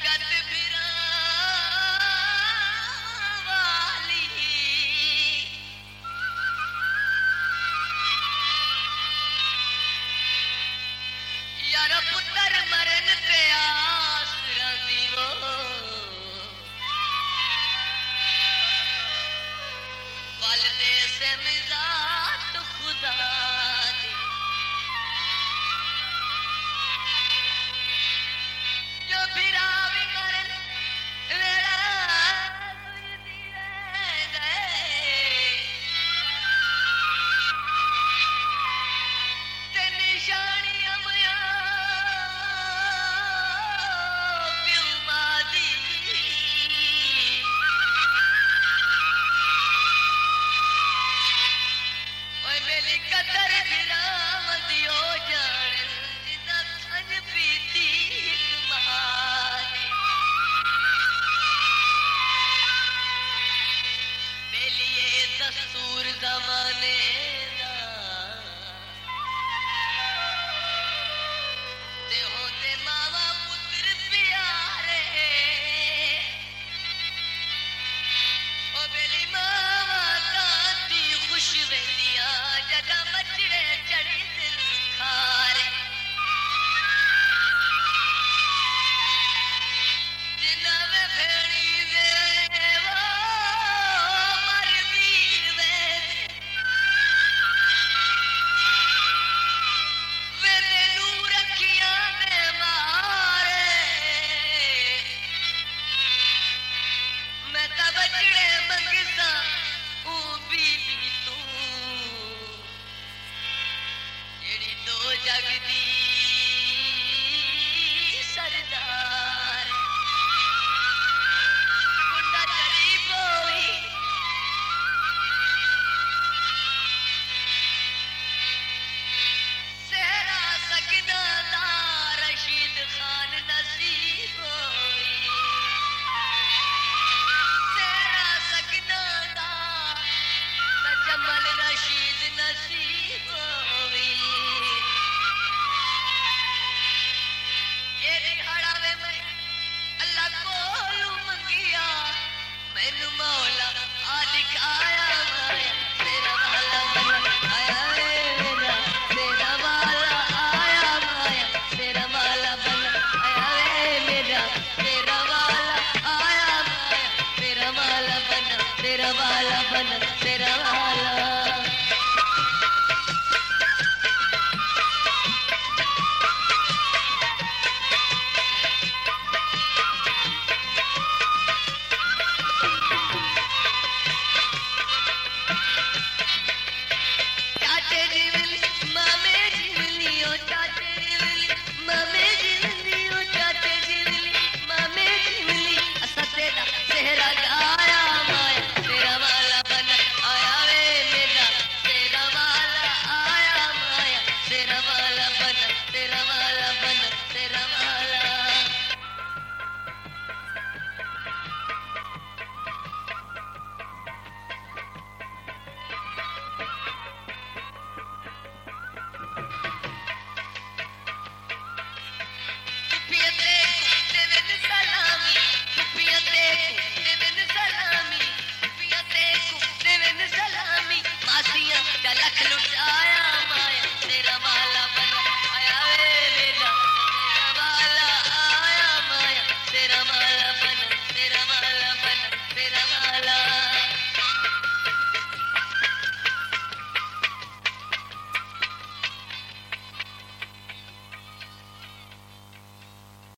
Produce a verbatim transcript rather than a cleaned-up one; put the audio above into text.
जगत वाली यार पुत्र मरन पे आस रंदी वो वालदे से मिजात खुदा दी जो फिरा भी करन वेला तुझ दिए गए ते निशानियां मया प्युमा दी ओए मेरी कदर फिराम दियो जान जिदा खन पीती मारी मेलिए दस्तूर जमाने दा ते होते मावा पुत्र प्यारे ओ बेली मावा दाती खुश वेलिया जगा मचड़े चढ़ी दिल खारे जिन्ना में भेड़ी दे वो मर वीर वे वे तेनू रखिया दे मारे मैं ता बचड़े मंगसा ऊ बीबी तू जेड़ी दो जग दी सरदार गुंडा चढ़ी पोई सेहरा सकना दा रशीद खान नसीब होई सेहरा सकना दा जमल रशीद नसीब होई ये दिहाड़ा वे मैं अल्लाह कोलू मंगिया मैनू मौला आ दिखाया माया तेरा वाला बना आया रे मेरा तेरा वाला आया माया तेरा वाला बना आया रे मेरा तेरा वाला आया माया तेरा वाला बना तेरा वाला बना तेरा वाला